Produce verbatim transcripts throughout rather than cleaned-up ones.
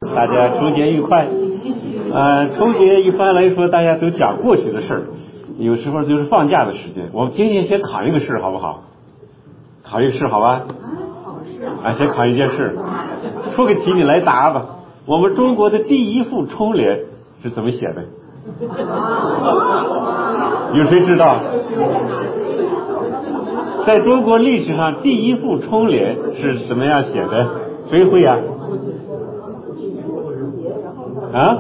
大家春节愉快。呃，春节一般来说大家都讲过去的事儿，有时候就是放假的时间。我们今天先考一个事好不好？考一个事好吧？啊，先考一件事，出个题你来答吧。我们中国的第一副春联是怎么写的？有谁知道？在中国历史上第一副春联是怎么样写的？谁会呀？啊？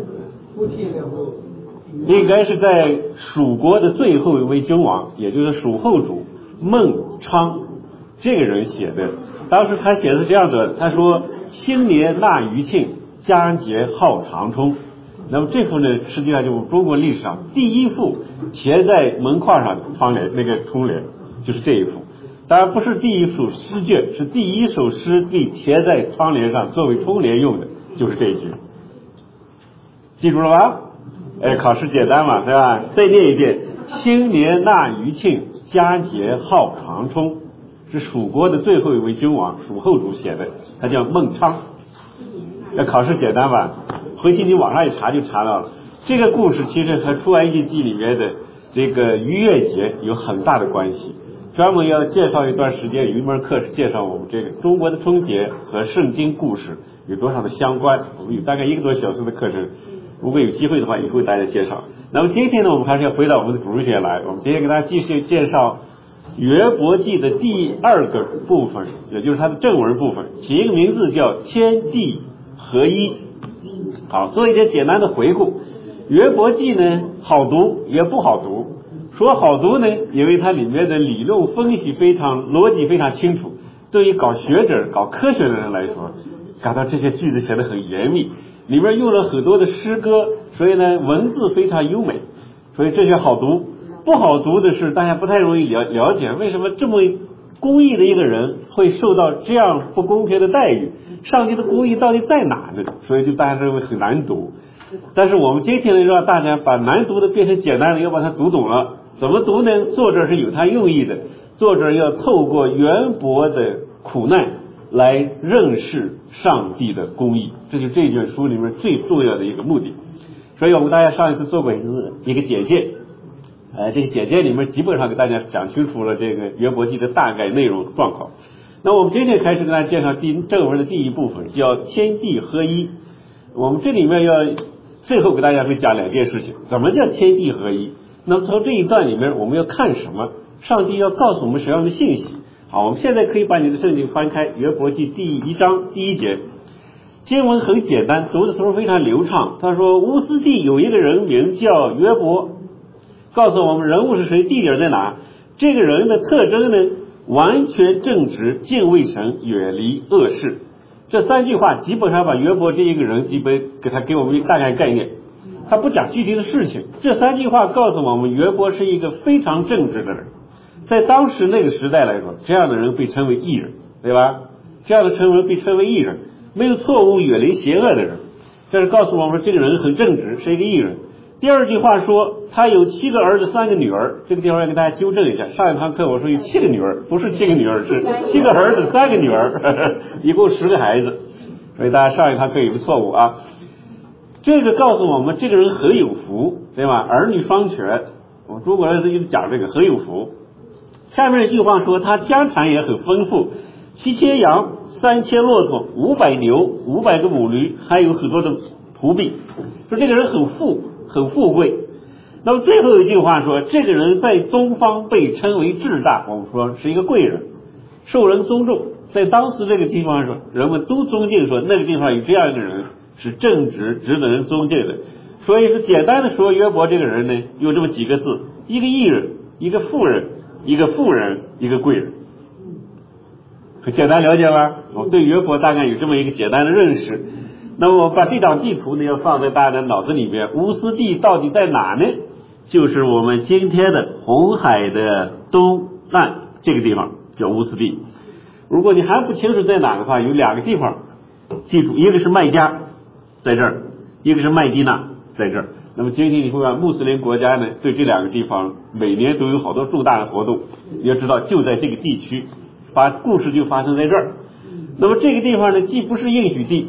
应该是在蜀国的最后一位君王，也就是蜀后主孟昶这个人写的。当时他写的是这样子，他说新年纳余庆，佳节号长春。那么这幅呢，实际上就是中国历史上第一幅贴在门框上的窗帘，那个春联就是这一幅。当然不是第一首诗卷，是第一首诗被贴在窗帘上作为春联用的，就是这一句。记住了吧？哎，考试简单嘛，对吧？再念一遍：新年纳余庆，佳节号长春。是蜀国的最后一位君王蜀后主写的，他叫孟昶。要考试简单吧？回去你网上一查就查到了。这个故事其实和出埃及记里面的这个逾越节有很大的关系。专门要介绍一段时间，有一门课是介绍我们这个中国的春节和圣经故事有多少的相关。我们有大概一个多小时的课程，如果有机会的话也会大家介绍。那么今天呢，我们还是要回到我们的主线来，我们今天给大家继续介绍约伯记的第二个部分，也就是它的正文部分，起一个名字叫天地合一。好，做一点简单的回顾。约伯记呢，好读也不好读。说好读呢，因为它里面的理论分析非常逻辑非常清楚，对于搞学者搞科学的人来说，感到这些句子写得很严密，里面用了很多的诗歌，所以呢文字非常优美，所以这些好读。不好读的是大家不太容易了了解，为什么这么公义的一个人会受到这样不公平的待遇，上帝的公义到底在哪呢？所以就大家认为很难读。但是我们今天呢，让大家把难读的变成简单的，要把它读懂了。怎么读呢？作者是有他用意的，作者要透过渊博的苦难来认识上帝的公义，这就是这卷书里面最重要的一个目的。所以我们大家上一次做过一个简介，呃，这个简介里面基本上给大家讲清楚了这个约伯记的大概内容状况。那我们今天开始跟大家介绍第正文的第一部分，叫天地合一。我们这里面要最后给大家会讲两件事情，怎么叫天地合一？那么从这一段里面我们要看什么？上帝要告诉我们什么样的信息？好，我们现在可以把你的圣经翻开约伯记第一章第一节。经文很简单，读的时候非常流畅。他说乌斯地有一个人名叫约伯，告诉我们人物是谁，地点在哪。这个人的特征呢，完全正直，敬畏神，远离恶事。这三句话基本上把约伯这一个人基本给他给我们一个大概概念，他不讲具体的事情。这三句话告诉我们约伯是一个非常正直的人，在当时那个时代来说，这样的人被称为义人，对吧？这样的称为被称为义人，没有错误，远离邪恶的人。这是告诉我们说这个人很正直，是一个义人。第二句话说他有七个儿子三个女儿，这个地方要给大家纠正一下，上一堂课我说有七个女儿，不是七个女儿，是七个儿子三个女儿，呵呵，一共十个孩子，所以大家上一堂课有个错误啊。这个告诉我们这个人很有福，对吧？儿女双全，我们中国人就讲这个很有福。下面一句话说他家产也很丰富，七千羊，三千骆驼，五百牛，五百个母驴，还有很多的仆婢，说这个人很富很富贵。那么最后一句话说这个人在东方被称为至大，我们说是一个贵人，受人尊重。在当时这个地方说人们都尊敬，说那个地方有这样一个人是正直值得人尊敬的。所以是简单的说约伯这个人呢有这么几个字，一个义人，一个富人，一个富人，一个贵人。很简单了解吧？我们对约伯大概有这么一个简单的认识。那么我把这张地图呢要放在大家的脑子里边，乌斯地到底在哪呢？就是我们今天的红海的东岸这个地方叫乌斯地。如果你还不清楚在哪的话，有两个地方记住，一个是麦加在这儿，一个是麦地那在这儿。那么今天你会看穆斯林国家呢对这两个地方每年都有好多重大的活动，你要知道就在这个地区，把故事就发生在这儿。那么这个地方呢既不是应许地，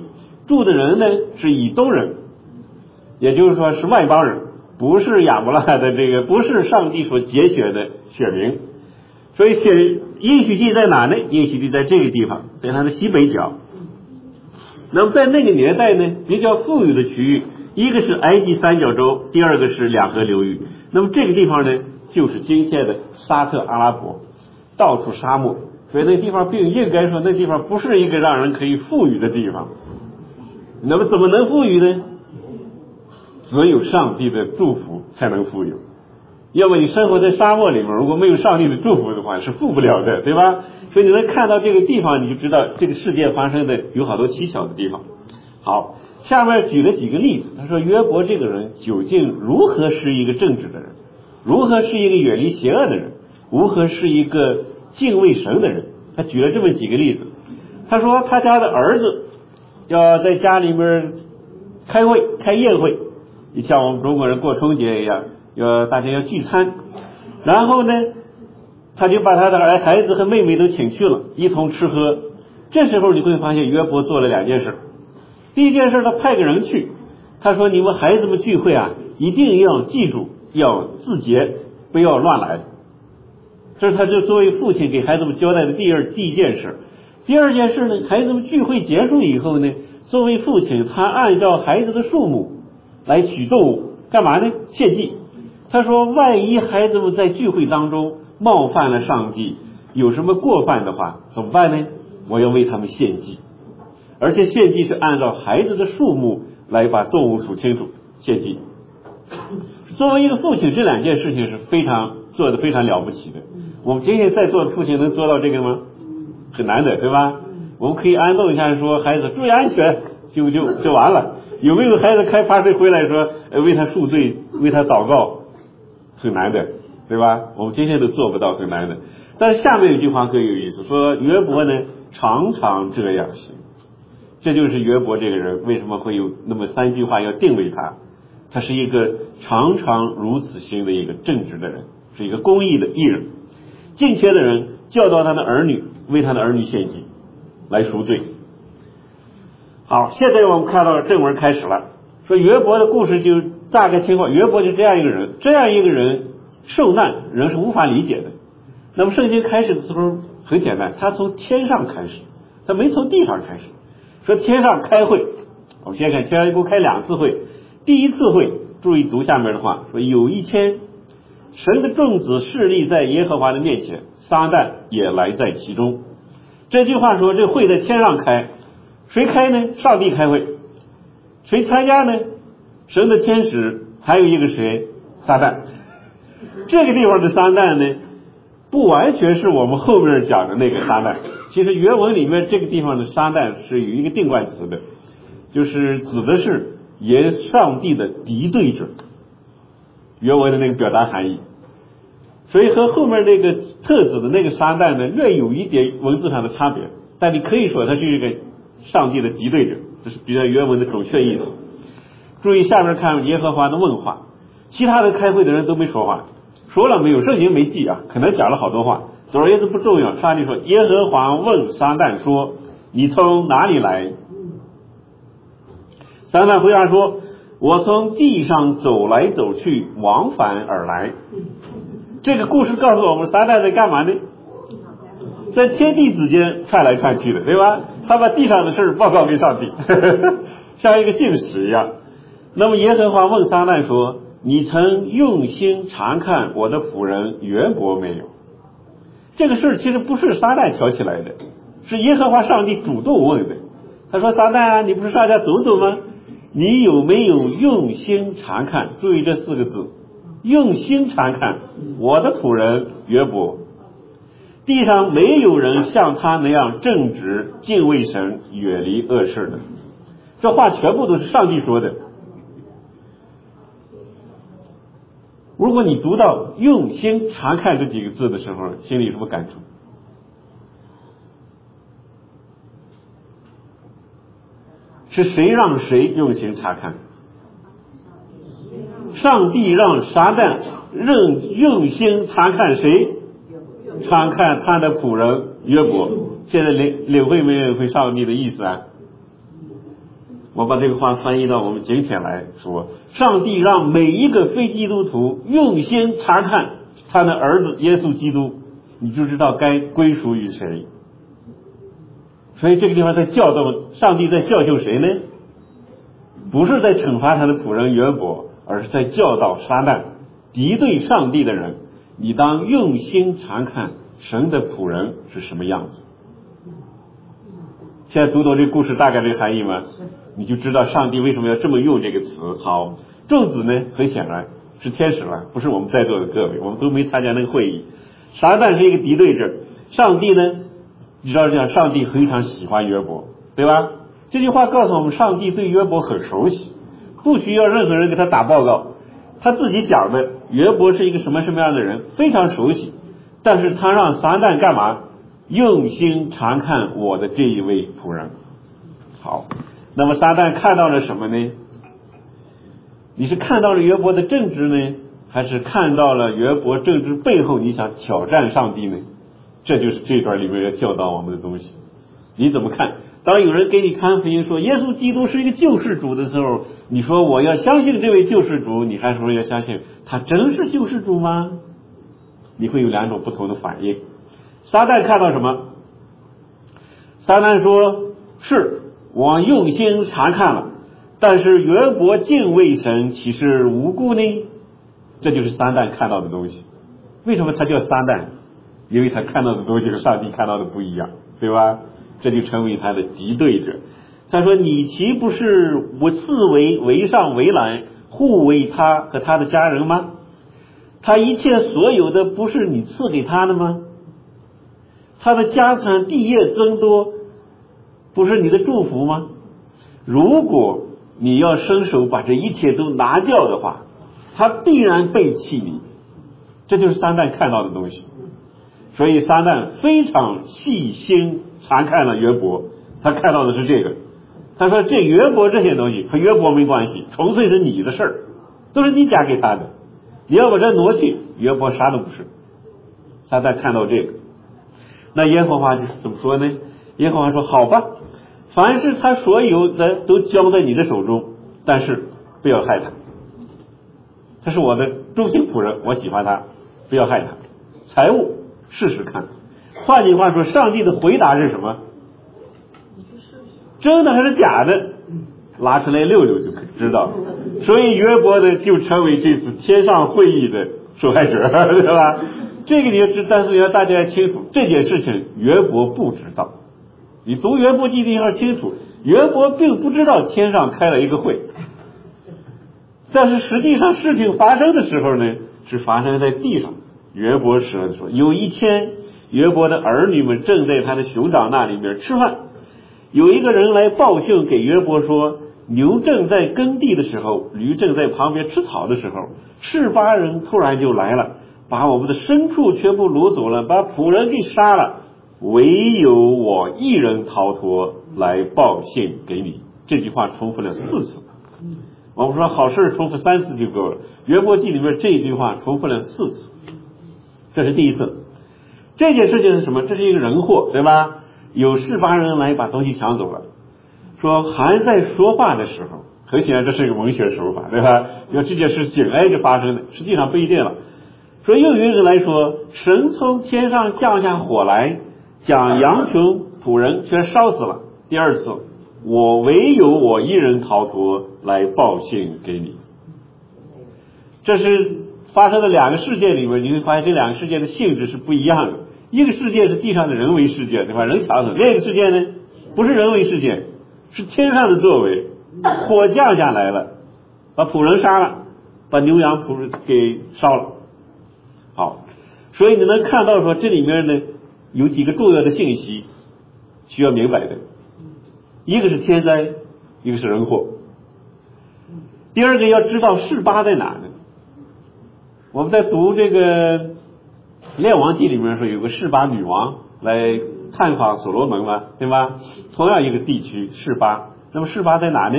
住的人呢是以东人，也就是说是外邦人，不是亚伯拉罕的这个，不是上帝所拣选的选民。所以选应许地在哪呢？应许地在这个地方，在它的西北角。那么在那个年代呢，比较富裕的区域，一个是埃及三角洲，第二个是两河流域。那么这个地方呢，就是今天的沙特阿拉伯，到处沙漠，所以那地方并应该说那地方不是一个让人可以富裕的地方。那么怎么能富裕呢？只有上帝的祝福才能富有。要么你生活在沙漠里面，如果没有上帝的祝福的话，是富不了的，对吧？所以你能看到这个地方，你就知道这个世界发生的有好多蹊跷的地方。好，下面举了几个例子。他说约伯这个人究竟如何是一个正直的人，如何是一个远离邪恶的人，如何是一个敬畏神的人。他举了这么几个例子。他说他家的儿子要在家里面开会开宴会，像我们中国人过春节一样，要大家要聚餐，然后呢他就把他的儿孩子和妹妹都请去了，一同吃喝。这时候你会发现约伯做了两件事。第一件事，他派个人去，他说你们孩子们聚会啊，一定要记住要自洁，不要乱来。这是他就作为父亲给孩子们交代的第二第一件事。第二件事呢，孩子们聚会结束以后呢，作为父亲他按照孩子的数目来取动物，干嘛呢？献祭。他说万一孩子们在聚会当中冒犯了上帝，有什么过犯的话怎么办呢？我要为他们献祭，而且献祭是按照孩子的数目来把动物数清楚献祭。作为一个父亲，这两件事情是非常做的非常了不起的。我们今天在座的父亲能做到这个吗？很难的，对吧？我们可以安顿一下说孩子注意安全，就就就完了。有没有孩子开趴车回来说为他赎罪，为他祷告？很难的，对吧？我们今天都做不到，很难的。但是下面有句话更有意思，说约伯呢常常这样行。这就是约伯这个人为什么会有那么三句话要定位他，他是一个常常如此行的一个正直的人，是一个公义的义人。敬虔的人教导他的儿女，为他的儿女献祭，来赎罪。好，现在我们看到正文开始了，说约伯的故事就大概情况，约伯就这样一个人，这样一个人受难人是无法理解的。那么圣经开始的时候很简单，他从天上开始，他没从地上开始。说天上开会，我们先看天上一共开两次会。第一次会，注意读下面的话，说有一天神的众子侍立在耶和华的面前，撒旦也来在其中。这句话说这会在天上开，谁开呢？上帝开会。谁参加呢？神的天使，还有一个谁？撒旦。这个地方的撒旦呢，不完全是我们后面讲的那个撒旦。其实原文里面这个地方的撒旦是有一个定冠词的，就是指的是耶上帝的敌对者，原文的那个表达含义。所以和后面那个特指的那个撒旦呢，略有一点文字上的差别，但你可以说它是一个上帝的敌对者，这是比较原文的准确意思。注意下面看耶和华的问话，其他的开会的人都没说话，说了没有？圣经没记啊，可能讲了好多话，总而言之不重要。上帝说，耶和华问撒旦说，你从哪里来？撒旦回答说，我从地上走来走去，往返而来。这个故事告诉我们，撒旦在干嘛呢？在天地之间窜来窜去的，对吧？他把地上的事报告给上帝，呵呵，像一个信使一样。那么耶和华问撒旦说，你曾用心查看我的仆人约伯没有？这个事其实不是撒旦挑起来的，是耶和华上帝主动问的。他说，撒旦啊，你不是上家走走吗？你有没有用心查看？注意这四个字，用心查看我的仆人约伯。地上没有人像他那样正直、敬畏神、远离恶事的。这话全部都是上帝说的。如果你读到用心查看这几个字的时候，心里有什么感触？是谁让谁用心查看？上帝让撒旦任用心查看谁？查看他的仆人约伯。现在领领会没领会上帝的意思啊？ 我把这个话翻译到我们今天来说，上帝让每一个非基督徒用心查看他的儿子耶稣基督，你就知道该归属于谁。所以这个地方在教导，上帝在教训谁呢？不是在惩罚他的仆人约伯，而是在教导撒旦敌对上帝的人，你当用心查看神的仆人是什么样子。现在读懂这故事大概这个含义吗？你就知道上帝为什么要这么用这个词。好，众子呢，很显然是天使了，不是我们在座的各位，我们都没参加那个会议。撒旦是一个敌对者，上帝呢，你知道这样，上帝非常喜欢约伯，对吧？这句话告诉我们，上帝对约伯很熟悉，不需要任何人给他打报告，他自己讲的约伯是一个什么什么样的人，非常熟悉。但是他让撒旦干嘛？用心查看我的这一位仆人。好，那么撒旦看到了什么呢？你是看到了约伯的正直呢，还是看到了约伯正直背后你想挑战上帝呢？这就是这段里面要教导我们的东西。你怎么看？当有人给你看福音说耶稣基督是一个救世主的时候，你说我要相信这位救世主，你还说要相信他真是救世主吗？你会有两种不同的反应。撒旦看到什么？撒旦说是我用心查看了，但是约伯敬畏神岂是无辜呢？这就是撒旦看到的东西。为什么他叫撒旦？因为他看到的东西和上帝看到的不一样，对吧？这就成为他的敌对者。他说你岂不是我四围围上围栏，护卫他和他的家人吗？他一切所有的不是你赐给他的吗？他的家产地业增多，不是你的祝福吗？如果你要伸手把这一切都拿掉的话，他必然背弃你。这就是撒旦看到的东西。所以撒旦非常细心查看了约伯，他看到的是这个。他说这约伯这些东西和约伯没关系，纯粹是你的事儿，都是你嫁给他的，你要把这挪去，约伯啥都不是。撒旦看到这个，那耶和华怎么说呢？耶和华说好吧，凡是他所有的都交在你的手中，但是不要害他，他是我的忠心仆人，我喜欢他，不要害他。财物试试看。换句话说，上帝的回答是什么？真的还是假的？拉出来溜溜就可知道。所以约伯呢就成为这次天上会议的受害者，对吧？这个你要知，但是要大家清楚，这件事情约伯不知道。你读约伯记的要清楚，约伯并不知道天上开了一个会，但是实际上事情发生的时候呢，是发生在地上。约伯说说，有一天约伯的儿女们正在他的兄长那里面吃饭，有一个人来报信给约伯说，牛正在耕地的时候，驴正在旁边吃草的时候，示巴人突然就来了，把我们的牲畜全部掳走了，把仆人给杀了，唯有我一人逃脱，来报信给你。这句话重复了四次。我们说好事重复三次就够了，约伯记里面这句话重复了四次，这是第一次。这件事情是什么？这是一个人祸，对吧？有示巴人来把东西抢走了，说还在说话的时候，很显然这是一个文学手法，对吧？因为这件事紧挨着发生的，实际上不一定了。说又有人来说，神从天上降下火来，将羊群仆人全烧死了。第二次，我唯有我一人逃脱，来报信给你。这是发生的两个事件里面，你会发现这两个事件的性质是不一样的。一个事件是地上的人为事件，对吧？人抢走。另一个事件呢，不是人为事件，是天上的作为，火降下来了，把仆人杀了，把牛羊仆人给烧了。好，所以你能看到说这里面呢有几个重要的信息需要明白的，一个是天灾，一个是人祸。第二个要知道示巴在哪呢？我们在读这个列王记里面说有个示巴女王来探访所罗门嘛，对吧？同样一个地区示巴，那么示巴在哪呢？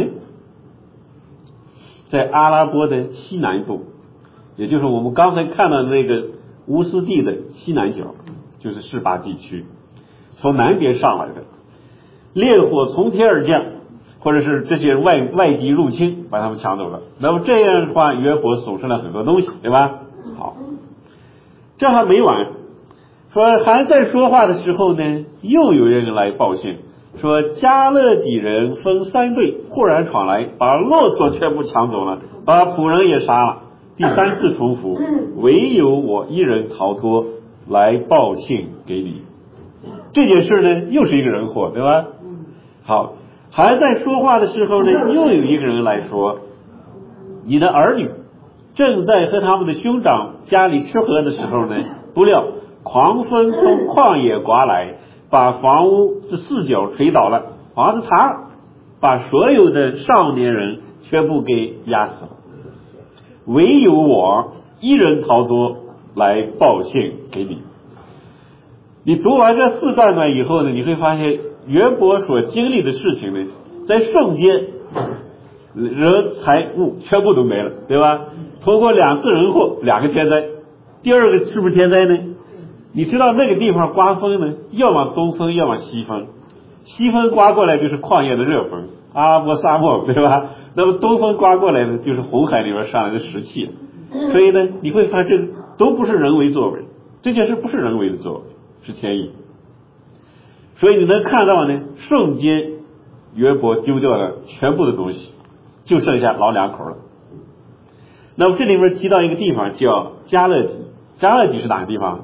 在阿拉伯的西南部，也就是我们刚才看到的那个乌斯地的西南角，就是示巴地区，从南边上来的。烈火从天而降， 或者是这些外外敌入侵把他们抢走了。那么这样的话，约伯损失了很多东西，对吧？好，这还没完，说还在说话的时候呢，又有人来报信，说加勒底人分三队，忽然闯来，把骆驼全部抢走了，把仆人也杀了。第三次重复，唯有我一人逃脱，来报信给你。这件事呢，又是一个人祸，对吧？好，还在说话的时候呢，又有一个人来说，你的儿女正在和他们的兄长家里吃喝的时候呢，不料狂风从旷野刮来，把房屋的四角吹倒了，房子塌了，把所有的少年人全部给压死了，唯有我一人逃脱，来报信给你。你读完这四段呢以后呢，你会发现约伯所经历的事情呢，在瞬间人财物全部都没了，对吧？通过两次人祸，两个天灾。第二个是不是天灾呢？你知道那个地方刮风呢，要么东风，要么西风。西风刮过来就是旷野的热风，阿拉伯沙漠，对吧？那么东风刮过来呢，就是红海里边上来的石气。所以呢，你会发现都不是人为作为，这件事不是人为的作为，是天意。所以你能看到呢，瞬间约伯丢掉了全部的东西，就剩下老两口了。那么这里面提到一个地方叫加勒底，加勒底是哪个地方？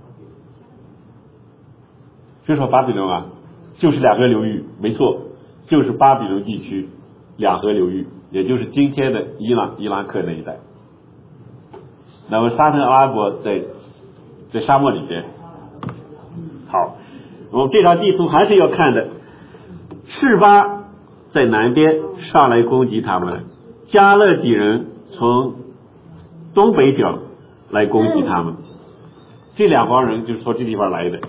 谁说巴比伦啊？就是两河流域，没错，就是巴比伦地区两河流域，也就是今天的伊朗、伊拉克那一带。那么沙特阿拉伯在在沙漠里边。好，我们这张地图还是要看的。示巴在南边上来攻击他们，加勒底人从东北角来攻击他们，这两帮人就是从这地方来的。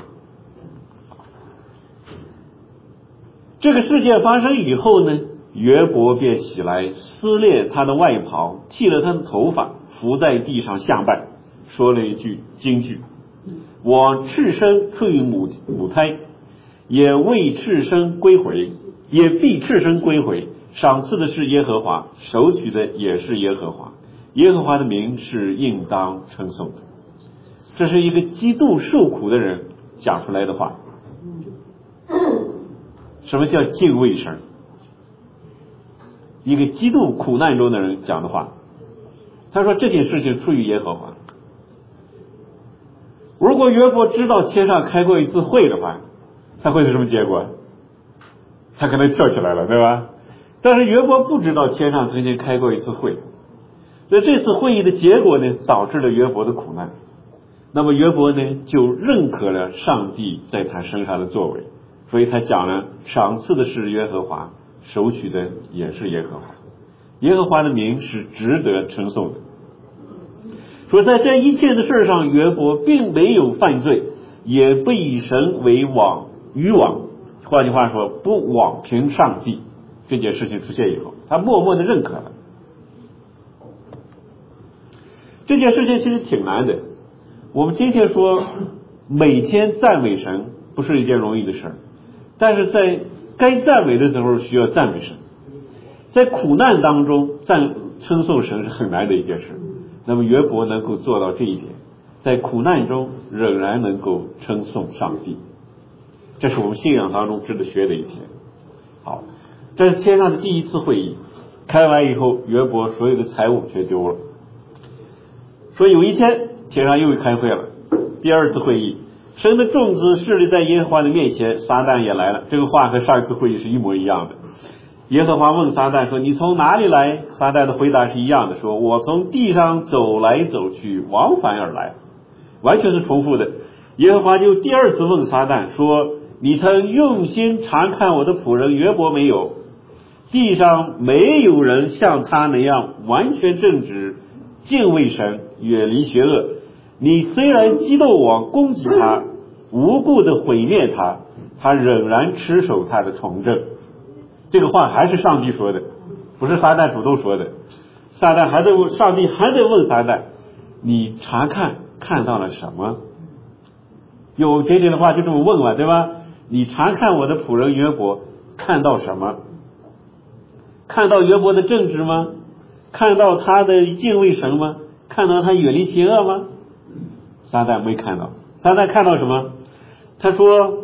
这个事件发生以后呢，约伯便起来撕裂他的外袍，剃了他的头发，伏在地上下拜，说了一句金句：我赤身出于母母胎，也为赤身归回，也必赤身归回。赏赐的是耶和华，收取的也是耶和华，耶和华的名是应当称颂的。这是一个极度受苦的人讲出来的话。什么叫敬畏神？一个极度苦难中的人讲的话。他说这件事情出于耶和华。如果约伯知道天上开过一次会的话，他会是什么结果？他可能跳起来了，对吧？但是约伯不知道天上曾经开过一次会，所以这次会议的结果呢，导致了约伯的苦难。那么约伯呢，就认可了上帝在他身上的作为，所以他讲了，赏赐的是耶和华，收取的也是耶和华，耶和华的名是值得称颂的。说在这一切的事上，约伯并没有犯罪，也不以神为网渔网，换句话说，不妄凭上帝。这件事情出现以后，他默默的认可了。这件事情其实挺难的。我们今天说每天赞美神不是一件容易的事，但是在该赞美的时候需要赞美神，在苦难当中赞称颂神是很难的一件事。那么约伯能够做到这一点，在苦难中仍然能够称颂上帝，这是我们信仰当中值得学的一天。好，这是天上的第一次会议，开完以后，约伯所有的财物全丢了。说有一天天上又开会了，第二次会议，神的众子势力在耶和华的面前，撒旦也来了。这个话和上一次会议是一模一样的。耶和华问撒旦说，你从哪里来？撒旦的回答是一样的，说我从地上走来走去，往返而来，完全是重复的。耶和华就第二次问撒旦说，你曾用心查看我的仆人约伯没有？地上没有人像他那样完全正直，敬畏神，远离邪恶。你虽然激斗我，攻击他，无故的毁灭他，他仍然持守他的从政。这个话还是上帝说的，不是撒旦主动说的。撒旦还在问，上帝还在问撒旦，你查看看到了什么？有简简的话就这么问嘛，对吧？你查看我的仆人约伯看到什么？ 看到约伯的正直吗？看到他的敬畏神吗？看到他远离邪恶吗？撒旦没看到。撒旦看到什么？他说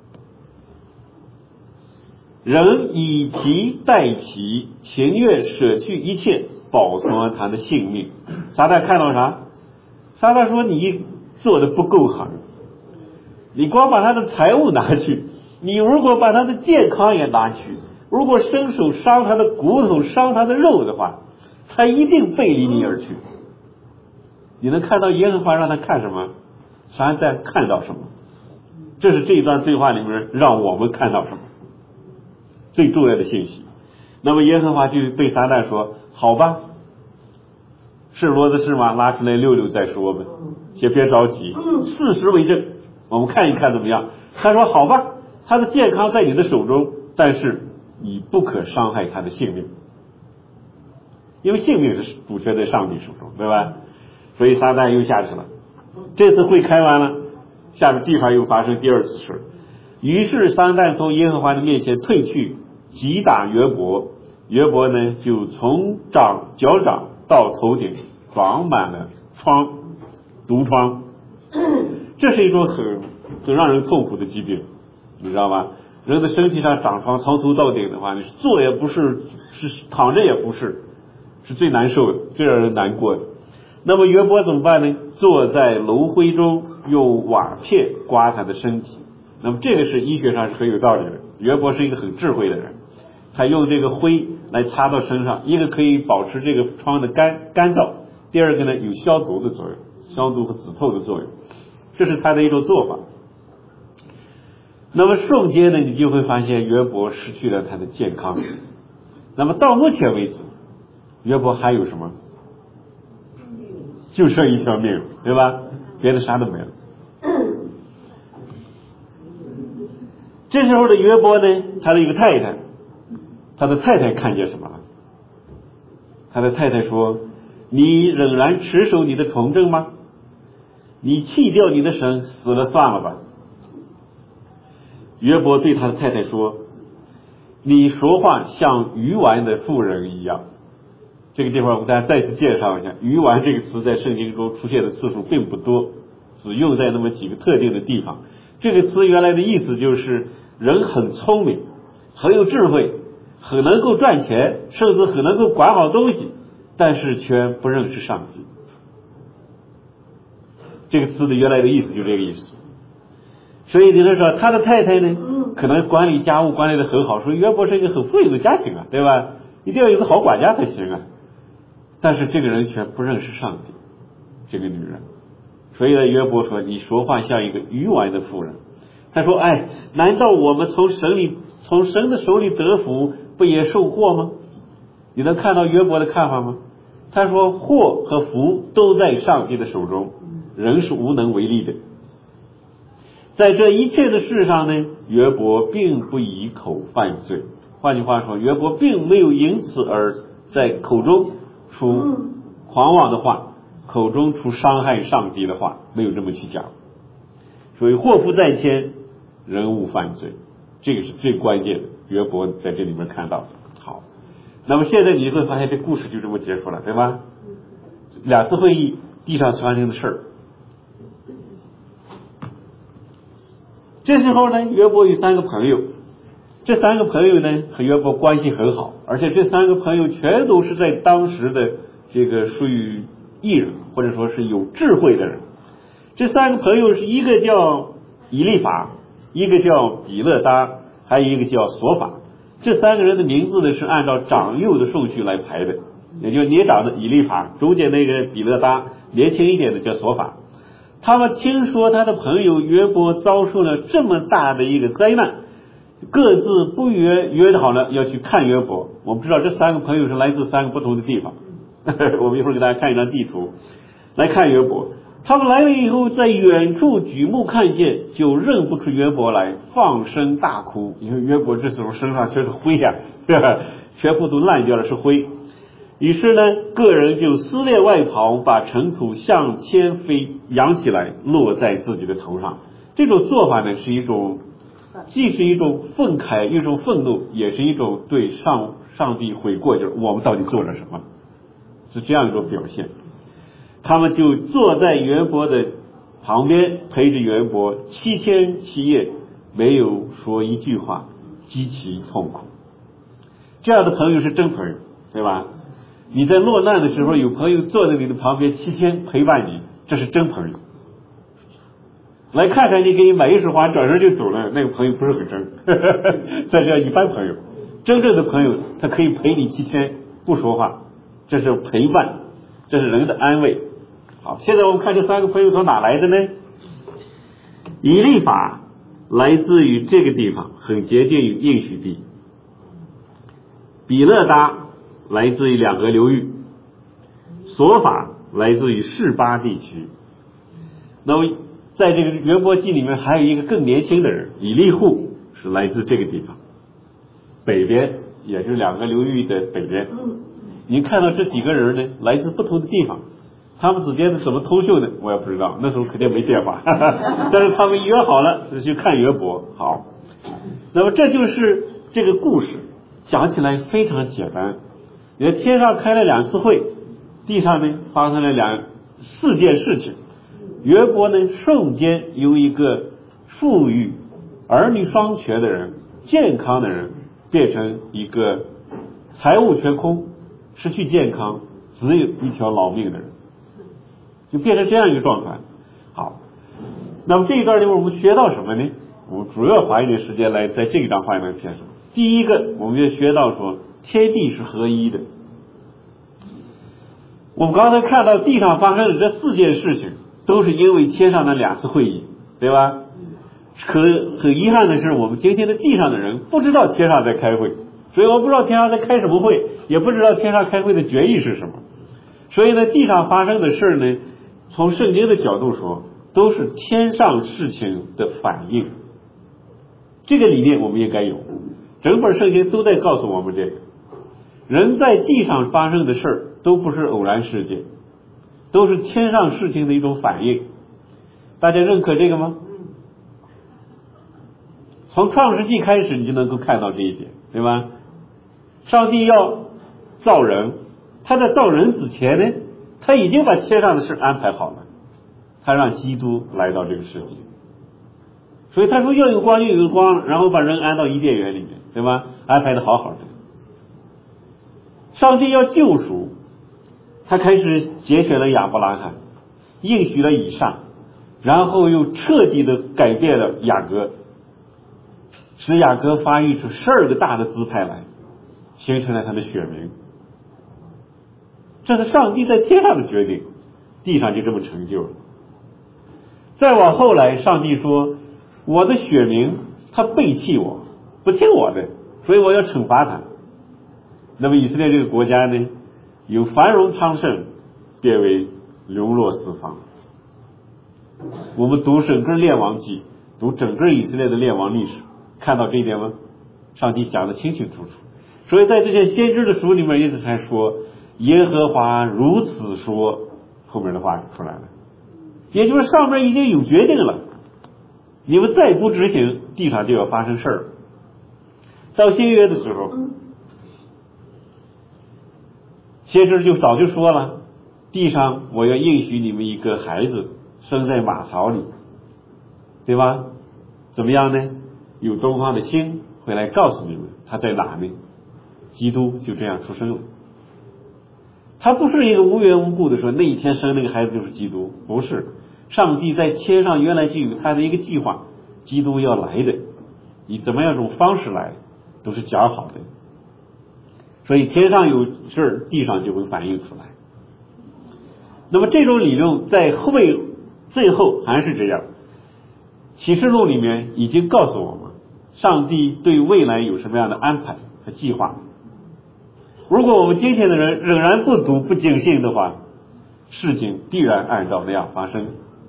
人以皮代皮，情愿舍去一切，保存他的性命。撒旦看到啥？撒旦说你做的不够好，你光把他的财物拿去，你如果把他的健康也拿去，如果伸手伤他的骨头伤他的肉的话，他一定背离你而去。你能看到耶和华让他看什么？撒旦看到什么？这是这一段对话里面让我们看到什么最重要的信息。那么耶和华就对撒旦说，好吧，是骡子是马拉出来溜溜再说吧，先别着急，事实为证，我们看一看怎么样。他说好吧，他的健康在你的手中，但是你不可伤害他的性命，因为性命是主权在上帝手中，对吧？所以撒旦又下去了。这次会开完了，下面地方又发生第二次事。于是撒旦从耶和华的面前退去，击打约伯。约伯呢，就从掌脚掌到头顶长满了疮，毒疮。这是一种很很让人痛苦的疾病，你知道吗？人的身体上长疮，从头到顶的话，你坐也不是，是躺着也不是，是最难受的，最让人难过的。那么约伯怎么办呢？坐在炉灰中，用瓦片刮他的身体。那么这个是医学上是很有道理的。约伯是一个很智慧的人，他用这个灰来擦到身上，一个可以保持这个疮的干干燥，第二个呢有消毒的作用，消毒和止透的作用，这是他的一种做法。那么瞬间呢，你就会发现约伯失去了他的健康。那么到目前为止，约伯还有什么？就剩一条命，对吧？别的啥都没了。这时候的约伯呢，他的一个太太，他的太太看见什么了？他的太太说，你仍然持守你的从政吗？你弃掉你的神，死了算了吧。约伯对他的太太说，你说话像愚顽的妇人一样。这个地方我们大家再次介绍一下，愚顽这个词在圣经中出现的次数并不多，只用在那么几个特定的地方。这个词原来的意思就是人很聪明，很有智慧，很能够赚钱，甚至很能够管好东西，但是却不认识上帝。这个词的原来的意思就这个意思。所以你就说他的太太呢，可能管理家务管理的很好，说约伯是一个很富有的家庭啊，对吧？一定要有个好管家才行啊。但是这个人却不认识上帝，这个女人。所以呢，约伯说，你说话像一个愚顽的妇人。他说，哎，难道我们从神里从神的手里得福，不也受祸吗？你能看到约伯的看法吗？他说，祸和福都在上帝的手中，人是无能为力的。在这一切的事上呢，约伯并不以口犯罪。换句话说，约伯并没有因此而在口中出狂妄的话，口中出伤害上帝的话，没有这么去讲。所以祸福在天，人无犯罪，这个是最关键的。约伯在这里面看到。好，那么现在你会发现这故事就这么结束了，对吧？两次会议地上发生的事儿。这时候呢，约伯有三个朋友，这三个朋友呢和约伯关系很好，而且这三个朋友全都是在当时的这个属于艺人，或者说是有智慧的人。这三个朋友是一个叫以利法，一个叫比勒达，还有一个叫索法。这三个人的名字呢是按照长幼的顺序来排的，也就是年长的以利法，中间那个比勒达，年轻一点的叫索法。他们听说他的朋友约伯遭受了这么大的一个灾难，各自不约约好了要去看约伯。我们知道这三个朋友是来自三个不同的地方我们一会儿给大家看一张地图来看约伯。他们来了以后，在远处举目看见，就认不出约伯来，放声大哭。因为约伯这时候身上全是灰呀、啊，全部都烂掉了，是灰。于是呢，个人就撕裂外袍，把尘土向前飞扬起来，落在自己的头上。这种做法呢，是一种既是一种愤慨，一种愤怒，也是一种对上上帝悔过，就是我们到底做了什么，是这样一种表现。他们就坐在袁伯的旁边，陪着袁伯七天七夜，没有说一句话，极其痛苦。这样的朋友是真朋友，对吧？你在落难的时候，有朋友坐在你的旁边七天陪伴你，这是真朋友。来看看你，给你买一束花，转身就走了，那个朋友不是很真。这叫一般朋友。真正的朋友，他可以陪你七天不说话，这是陪伴，这是人的安慰。好，现在我们看这三个朋友从哪来的呢？以利法来自于这个地方，很接近于应许地。比勒达来自于两河流域，索法来自于示巴地区。那么在这个约伯记里面还有一个更年轻的人，以利户是来自这个地方，北边，也就是两河流域的北边。您看到这几个人呢，来自不同的地方，他们之间的怎么通讯呢？我也不知道，那时候肯定没电话，但是他们约好了去看约伯。好，那么这就是这个故事，讲起来非常简单。你看天上开了两次会，地上呢发生了两四件事情。约伯呢瞬间由一个富裕、儿女双全的人、健康的人，变成一个财物全空、失去健康、只有一条老命的人，就变成这样一个状态。好，那么这一段里面我们学到什么呢？我们主要花一点时间来在这一章画面片上。第一个，我们就学到说天地是合一的。我们刚才看到地上发生的这四件事情，都是因为天上的两次会议，对吧？可很遗憾的是，我们今天的地上的人不知道天上在开会，所以我不知道天上在开什么会，也不知道天上开会的决议是什么。所以呢，地上发生的事呢，从圣经的角度说，都是天上事情的反应。这个理念我们应该有，整本圣经都在告诉我们这个。人在地上发生的事儿都不是偶然事件，都是天上事情的一种反应。大家认可这个吗？从创世纪开始你就能够看到这一点，对吧？上帝要造人，他在造人之前呢，他已经把天上的事安排好了，他让基督来到这个世界。所以他说要有光就有光，然后把人安到伊甸园里面，对吧？安排的好好的。上帝要救赎，他开始拣选了亚伯拉罕，应许了以撒，然后又彻底的改变了雅各，使雅各发育出十二个大的支派来，形成了他的选民。这是上帝在天上的决定，地上就这么成就了。再往后来，上帝说我的选民他背弃我，不听我的，所以我要惩罚他。那么以色列这个国家呢，由繁荣昌盛变为流落四方。我们读整个列王记，读整个以色列的列王历史，看到这一点吗？上帝讲得清清楚楚。所以在这些先知的书里面一直才说耶和华如此说，后面的话出来了，也就是上面已经有决定了，你们再不执行，地上就要发生事儿。到新约的时候，先知就早就说了，地上我要应许你们一个孩子生在马槽里，对吧？怎么样呢？有东方的星会来告诉你们他在哪呢？基督就这样出生了。他不是一个无缘无故的说那一天生那个孩子就是基督，不是。上帝在天上原来就有他的一个计划，基督要来的，以怎么样一种方式来都是讲好的。所以天上有事儿，地上就会反映出来。那么这种理论在后面最后还是这样，启示录里面已经告诉我们，上帝对未来有什么样的安排和计划。如果我们今天的人仍然不读不警醒的话，事情必然按照那样发生。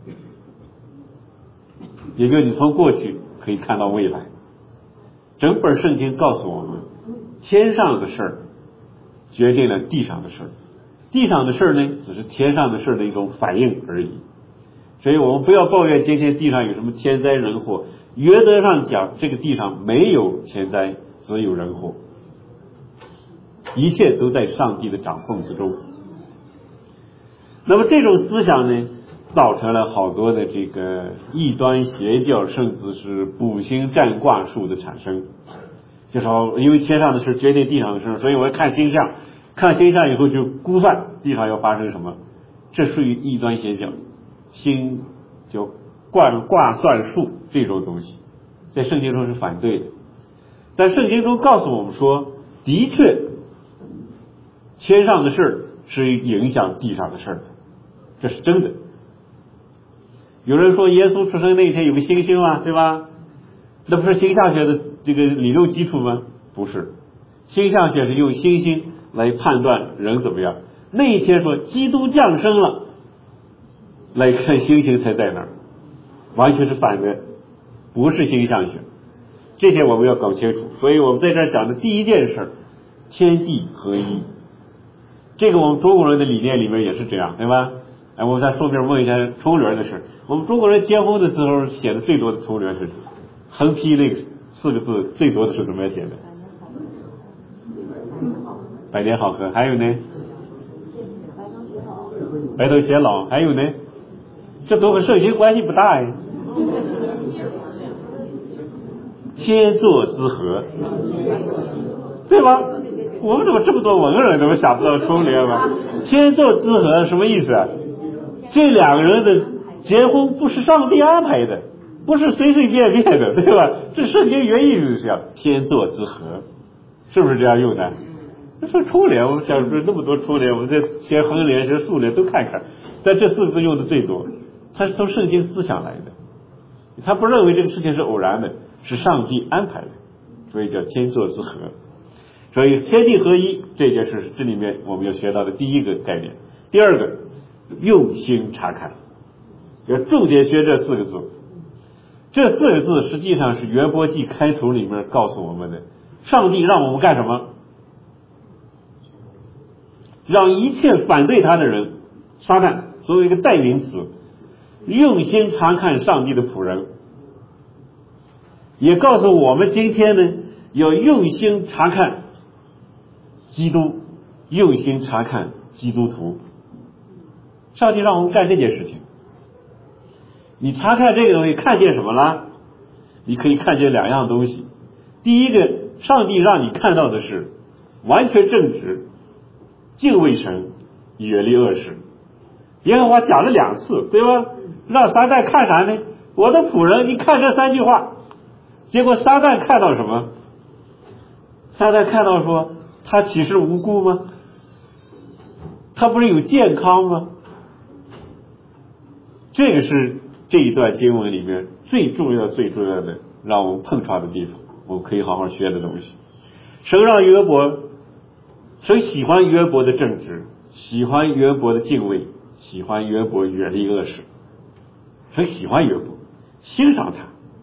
也就是你从过去可以看到未来，整本圣经告诉我们，天上的事儿决定了地上的事儿，地上的事儿呢，只是天上的事儿的一种反应而已。 所以我们不要抱怨今天地上有什么天灾人祸，原则上讲，这个地上没有天灾，只有人祸，一切都在上帝的掌控之中。那么这种思想呢，造成了好多的这个异端邪教，甚至是卜星占卦术的产生。就是说，因为天上的事决定地上的事，所以我要看星象，看星象以后就估算地上要发生什么，这属于异端邪教，星就卦卦算术这种东西，在圣经中是反对的。但圣经中告诉我们说，的确，天上的事是影响地上的事的，这是真的。有人说耶稣出生那一天有个星星嘛，对吧？那不是星象学的这个理论基础吗？不是，星象学是用星星来判断人怎么样。那一天说基督降生了，来看星星才在那儿，完全是反的，不是星象学。这些我们要搞清楚。所以我们在这儿讲的第一件事，天地合一。这个我们中国人的理念里面也是这样，对吧？哎，我在顺便问一下春联的事。我们中国人结婚的时候写的最多的春联是横批那个四个字最多的是怎么样写的？百年好合。还有呢？白头偕老。还有呢？这都和圣经关系不大呀。天作之合，对吧？我们怎么这么多文人怎么想不到春联吗？天作之合什么意思啊？这两个人的结婚不是上帝安排的，不是随随便便的，对吧？这圣经原意就是这样，天作之合，是不是这样用的？说春联，我们讲说那么多春联，我们这写横联、写竖联都看看，但这四个字用的最多，它是从圣经思想来的，他不认为这个事情是偶然的，是上帝安排的，所以叫天作之合。所以天地合一这件事，这里面我们要学到的第一个概念。第二个，用心查看，要重点学这四个字。这四个字实际上是约伯记开头里面告诉我们的，上帝让我们干什么？让一切反对他的人，撒旦作为一个代名词，用心查看上帝的仆人，也告诉我们今天呢，要用心查看基督，用心查看基督徒。上帝让我们干这件事情，你查看这个东西看见什么了？你可以看见两样东西。第一个，上帝让你看到的是完全正直，敬畏神，远离恶事。耶和华讲了两次，对吧？让撒旦看啥呢？我的仆人，你看这三句话。结果撒旦看到什么？撒旦看到说，他岂是无辜吗？他不是有健康吗？这个是这一段经文里面最重要最重要的让我们碰撞的地方，我们可以好好学的东西。神让约伯，神喜欢约伯的正直，喜欢约伯的敬畏，喜欢约伯远离恶事。神喜欢约伯，欣赏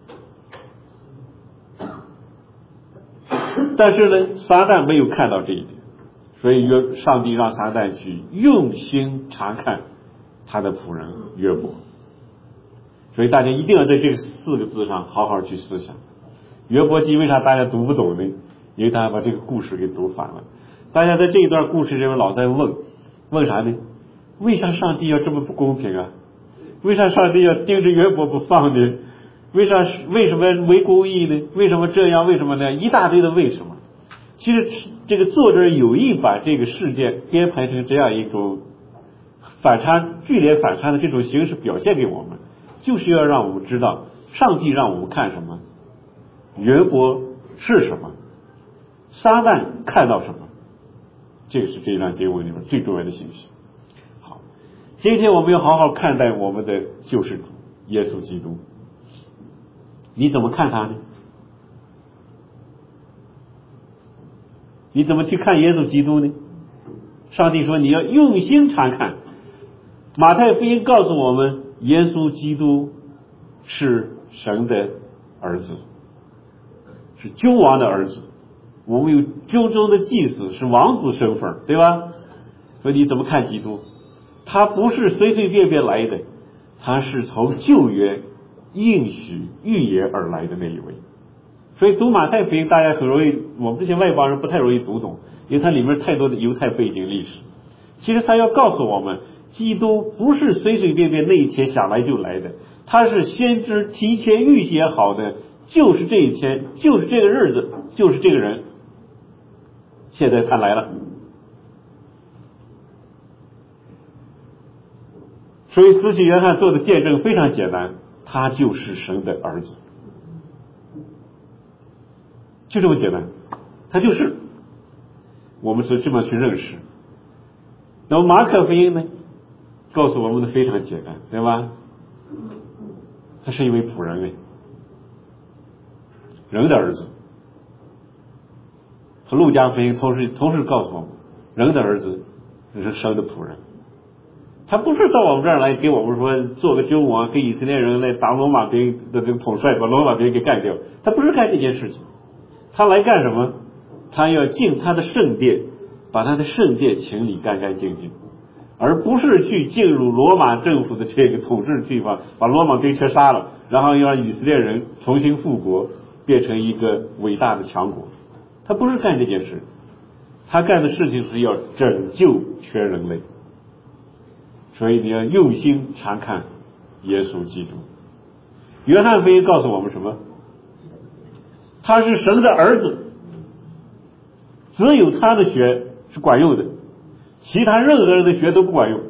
他。但是呢，撒旦没有看到这一点，所以约上帝让撒旦去用心查看他的仆人约伯。所以大家一定要在这四个字上好好去思想。约伯记为啥大家读不懂呢？因为大家把这个故事给读反了。大家在这一段故事里面老在问，问啥呢？为啥上帝要这么不公平啊？为啥上帝要盯着约伯不放呢？为啥为什么没公义呢？为什么这样？为什么呢？一大堆的为什么。其实这个作者有意把这个事件编排成这样一种反差、剧烈反差的这种形式表现给我们，就是要让我们知道上帝让我们看什么，约伯是什么，撒旦看到什么。这个是这一段经文里面最重要的信息。好，今天我们要好好看待我们的救世主耶稣基督。你怎么看他呢？你怎么去看耶稣基督呢？上帝说你要用心查看。马太福音告诉我们，耶稣基督是神的儿子，是君王的儿子。我们有军中的祭司，是王子身份，对吧？所以你怎么看基督？他不是随随便便来的， 他是从旧约应许预言而来的那一位。所以读马太福音大家很容易，我们这些外邦人不太容易读懂，因为它里面太多的犹太背景历史。其实他要告诉我们，基督不是随随便便那一天想来就来的，他是先知提前预写好的，就是这一天，就是这个日子，就是这个人，现在他来了。所以司祭约翰做的见证非常简单，他就是神的儿子，就这么简单，他就是，我们是这么去认识。那么马可福音呢，告诉我们的非常简单，对吧？他是一位仆人，人的儿子。和路加福音同时同时告诉我们，人的儿子是神的仆人。他不是到我们这儿来给我们说做个君王，给以色列人来打罗马兵的这个统帅，把罗马兵给干掉。他不是干这件事情，他来干什么？他要进他的圣殿，把他的圣殿清理干干净净，而不是去进入罗马政府的这个统治地方，把罗马兵全杀了，然后要让以色列人重新复国，变成一个伟大的强国。他不是干这件事，他干的事情是要拯救全人类。所以你要用心查看耶稣基督。约翰福音告诉我们什么？他是神的儿子，只有他的血是管用的，其他任何人的血都不管用。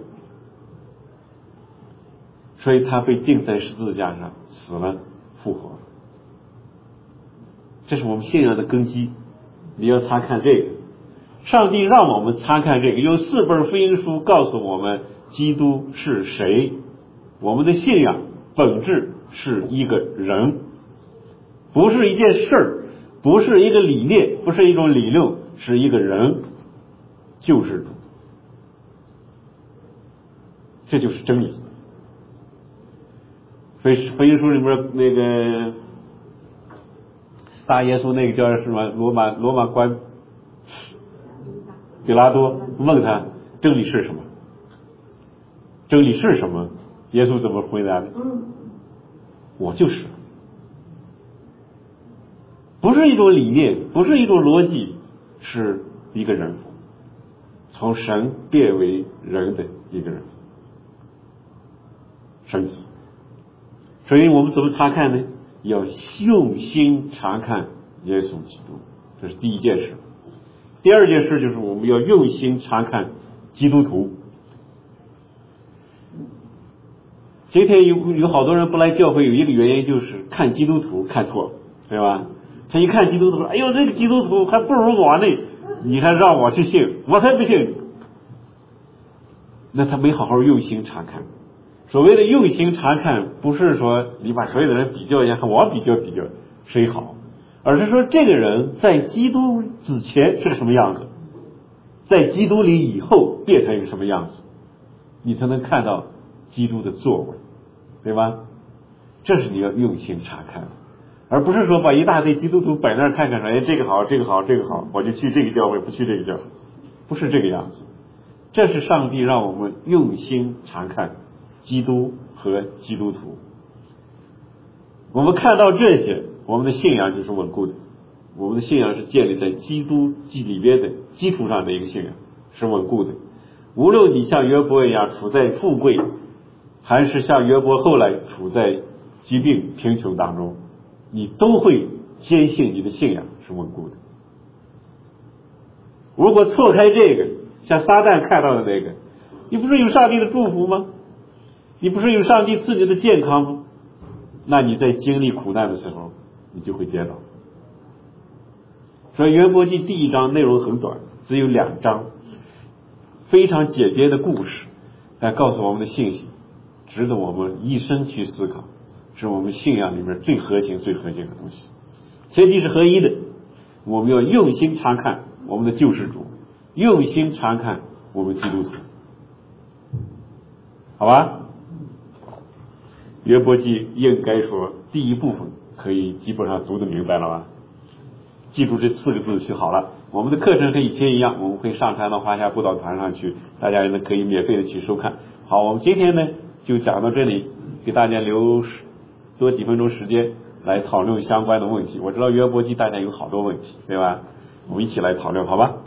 所以他被钉在十字架上，死了复活了。这是我们信仰的根基，你要查看这个。上帝让我们查看这个，有四本福音书告诉我们基督是谁。我们的信仰本质是一个人，不是一件事儿，不是一个理念，不是一种理论，是一个人，救世主。这就是真理。所以福音书里面那个杀耶稣那个叫什么罗马罗马官比拉多问他真理是什么？真理是什么？耶稣怎么回答的？我就是。不是一种理念，不是一种逻辑，是一个人，从神变为人的一个人，神子。所以我们怎么查看呢？要用心查看耶稣基督，这是第一件事。第二件事就是我们要用心查看基督徒。今天有有好多人不来教会，有一个原因就是看基督徒看错了，对吧？他一看基督徒，哎呦，这个基督徒还不如我呢，你还让我去信，我才不信。那他没好好用心查看。所谓的用心查看，不是说你把所有的人比较一下，我比较比较谁好，而是说这个人在基督之前是个什么样子，在基督里以后变成一个什么样子，你才能看到基督的作为，对吧？这是你要用心查看的，而不是说把一大堆基督徒摆那儿看看说，哎，这个好，这个好，这个好，我就去这个教会，不去这个教会，不是这个样子。这是上帝让我们用心查看基督和基督徒。我们看到这些，我们的信仰就是稳固的。我们的信仰是建立在基督里边的基础上的一个信仰，是稳固的。无论你像约伯一样处在富贵，还是像约伯后来处在疾病贫穷当中，你都会坚信你的信仰是稳固的。如果错开这个，像撒旦看到的那个，你不是有上帝的祝福吗？你不是有上帝赐你的健康吗？那你在经历苦难的时候，你就会跌倒。所以约伯记第一章内容很短，只有两章，非常简洁的故事，来告诉我们的信息，值得我们一生去思考，是我们信仰里面最核心最核心的东西。前提是合一的，我们要用心查看我们的救世主，用心查看我们基督徒，好吧？约伯记应该说第一部分可以基本上读得明白了吧？记住这四个字就好了。我们的课程和以前一样，我们会上传到华夏布道团上去，大家呢可以免费的去收看。好，我们今天呢就讲到这里。 给大家留多几分钟时间来讨论相关的问题。我知道约伯记大家有好多问题，对吧？我们一起来讨论，好吧？